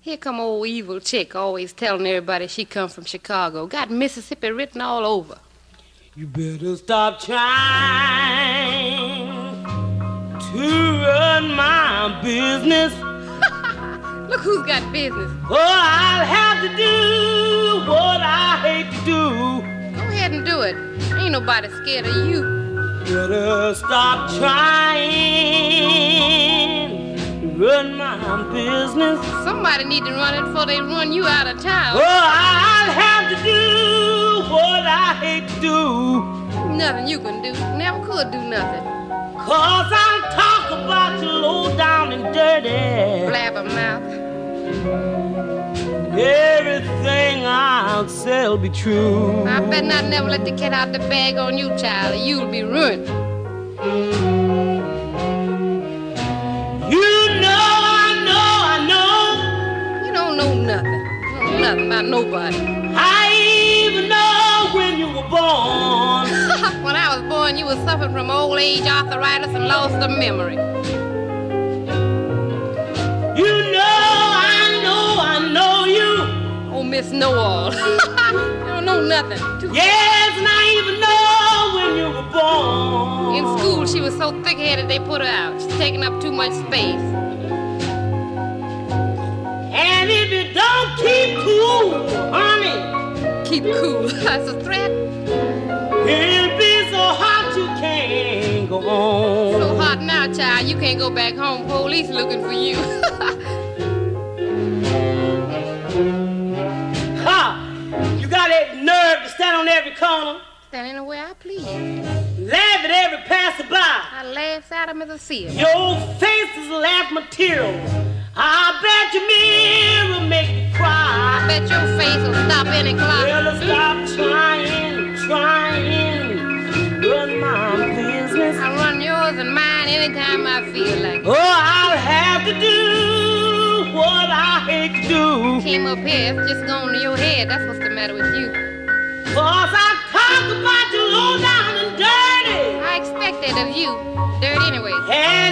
Here come old evil chick always telling everybody she come from Chicago. Got Mississippi written all over. You better stop trying to run my business. Look who's got business. Oh, I'll have to do what I hate to do. Go ahead and do it. Ain't nobody scared of you. Better stop trying to run my business. Somebody need to run it before they run you out of town. Oh, I'll have to do what I hate to do. Nothing you can do. Never could do nothing. 'Cause I'll talk about you low down and dirty. Blabbermouth. Everything I'll say will be true. I better not never let the cat out the bag on you, child, or you'll be ruined. You know, I know. You don't know nothing. You don't know nothing about nobody. I even know when you were born. When I was born, you were suffering from old age, arthritis, and loss of memory. You know, I know you. Oh, Miss Know-All. You don't know nothing. Yes, and I even know when you were born. In school, she was so thick-headed they put her out. She's taking up too much space. And if you don't keep cool, honey. Keep cool. That's a threat. It'll be so hot you can't go home. So hot now, child, you can't go back home. Police looking for you. Ha! You got that nerve to stand on every corner. Stand anywhere I please. Laugh at every passerby. I laugh at him as I see it. Your face is laugh material. I bet your mirror make you cry. I bet your face will stop any clock. Well, stop trying, run my business. I run yours and mine anytime I feel like it. Oh, I'll have to do what I hate to do. Came up here, it's just going to your head. That's what's the matter with you. 'Cause I talk about you low down and dirty. I expect that of you. Dirty anyway. And